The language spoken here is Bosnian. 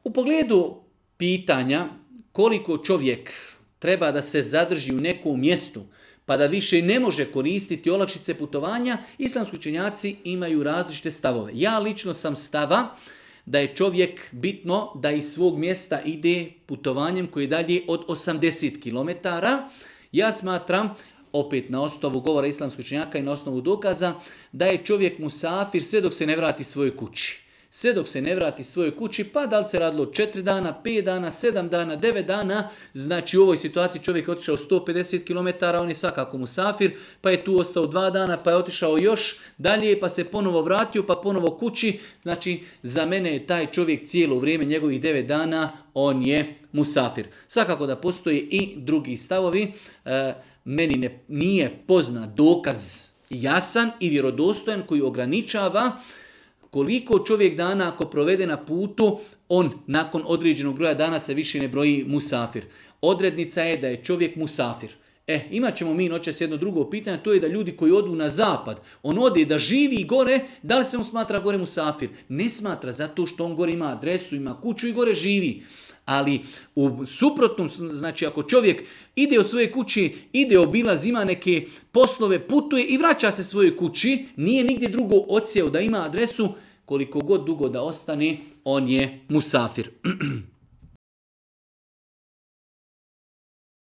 U pogledu pitanja koliko čovjek treba da se zadrži u nekom mjestu, pa da više ne može koristiti olakšice putovanja, islamski učenjaci imaju različite stavove. Ja lično sam stava da je čovjek bitno da iz svog mjesta ide putovanjem koji je dalje od 80 km. Ja smatram, opet na osnovu govora islamskog učenjaka i na osnovu dokaza, da je čovjek musafir sve dok se ne vrati svojoj kući. Sve dok se ne vrati svojoj kući, pa da li se radilo 4 dana, 5 dana, 7 dana, 9 dana, znači u ovoj situaciji čovjek je otišao 150 km, on je svakako musafir, pa je tu ostao 2 dana, pa je otišao još dalje, pa se ponovo vratio, pa ponovo kući. Znači za mene je taj čovjek cijelo vrijeme njegovih 9 dana, on je musafir. Svakako da postoje i drugi stavovi. Meni nije poznat dokaz jasan i vjerodostojan koji ograničava koliko čovjek dana ako provede na putu, on nakon određenog broja dana se više ne broji musafir. Odrednica je da je čovjek musafir. Imat ćemo mi noćas jedno drugo pitanje, to je da ljudi koji odu na zapad, on ode da živi gore, da li se on smatra gore musafir? Ne smatra, zato što on gore ima adresu, ima kuću i gore živi. Ali u suprotnom, znači ako čovjek ide od svoje kući, ide obilaz, ima neke poslove, putuje i vraća se svojoj kući, nije nigdje drugo odsjeo da ima adresu, koliko god dugo da ostane, on je musafir.